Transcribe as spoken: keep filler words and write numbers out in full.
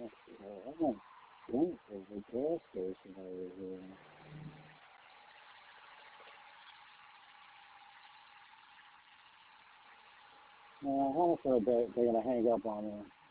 I'm gonna think there's a gas station over here. Uh, I don't feel like they're, they're gonna hang up on me.